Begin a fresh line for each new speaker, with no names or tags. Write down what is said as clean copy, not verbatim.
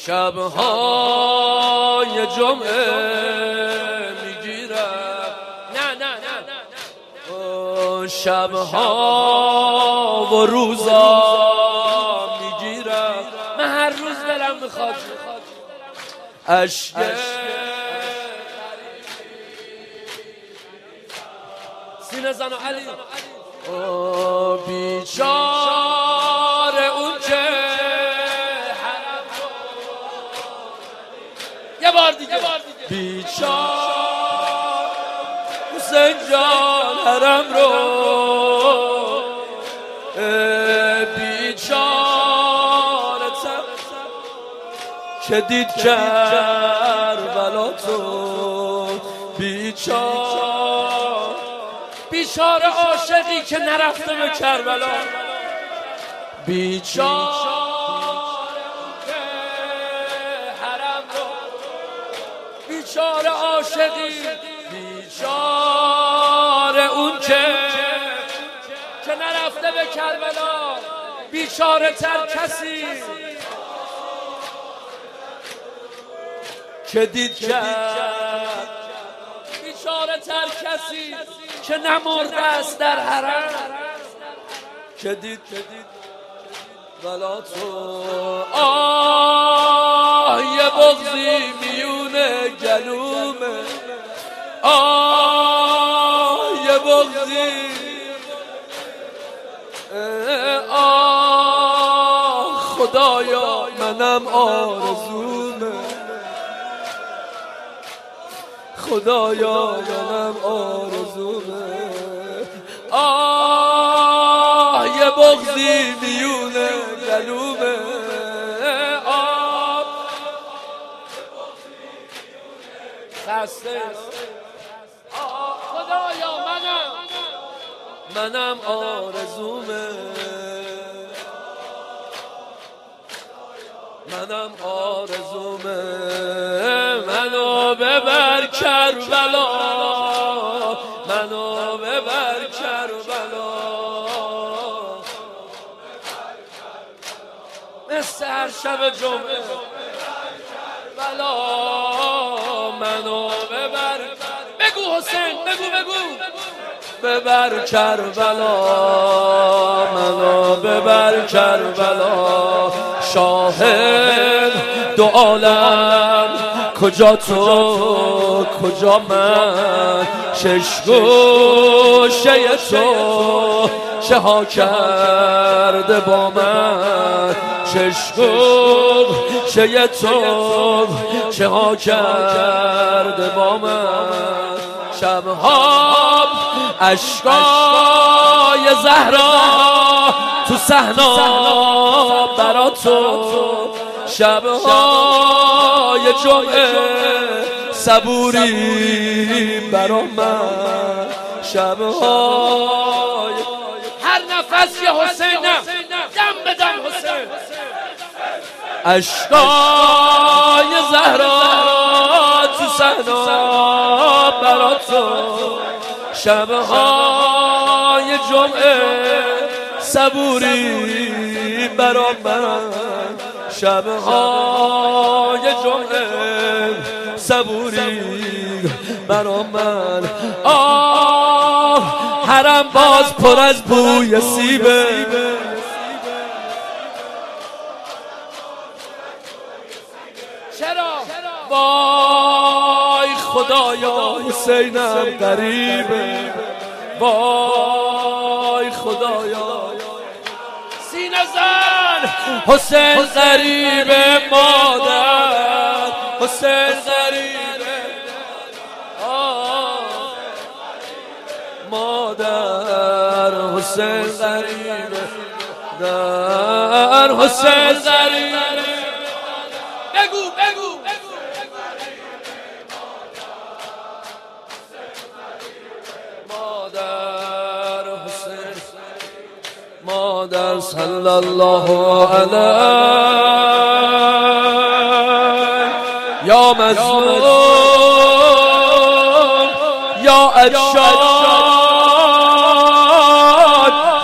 شبهای جمعه میگیرم، نه شبها و روزا میگیرم، من هر روز دلم میخواد اشک سینه زن و علی بیچاره اون که حرم رو یه بار دیگه بیچاره حسین جان حرم رو بیچاره که دید کربلا تو بیچاره عاشقی که نرفته به کربلا، بیچاره که حرم رو، بیچاره عاشقی، بیچاره اون که نرفته به کربلا، بیچاره تر کسی که دید کرد، بیچاره تر کسی که نمرده است در حرم، که دید بلا تو یه بغضی میونه گلومه، یه بغضی خدایا منم آرزومه، خدایا منم آرزومه، یه بغضی میونه گلومه، خسته خدایا منم آرزومه، منم آرزومه، منو ببر کربلا، منو ببر کربلا، مثل هر شب جمعه بلا، منو ببر، بگو حسین بگو ببر کربلا، منو ببر کربلا، شاهد دو عالم کجا تو کجا من، چشگوشه تو چه ها کرده با من، چشگوشه تو چه ها کرده با من، شبها اشکای زهرا تو صحنا برا تو، شبهای جمعه صبوری برا من، شبهای هر نفس یه حسینم دم بدم حسین، اشکای زهرا تو صحنا برا تو، شبهای جمعه صبوری برا من، شبهای جمعه صبوری برا من، حرم باز پر از بوی سیبه، چرا؟ وای خدایا حسینم غریبه، وای خدایا سینه زن حسین غریبه، مادر حسین غریبه، مادر حسین غریبه، در حسین غریبه، بگو مادر حسین، مادر صلی الله علیه، یا مظلوم یا ارشاد،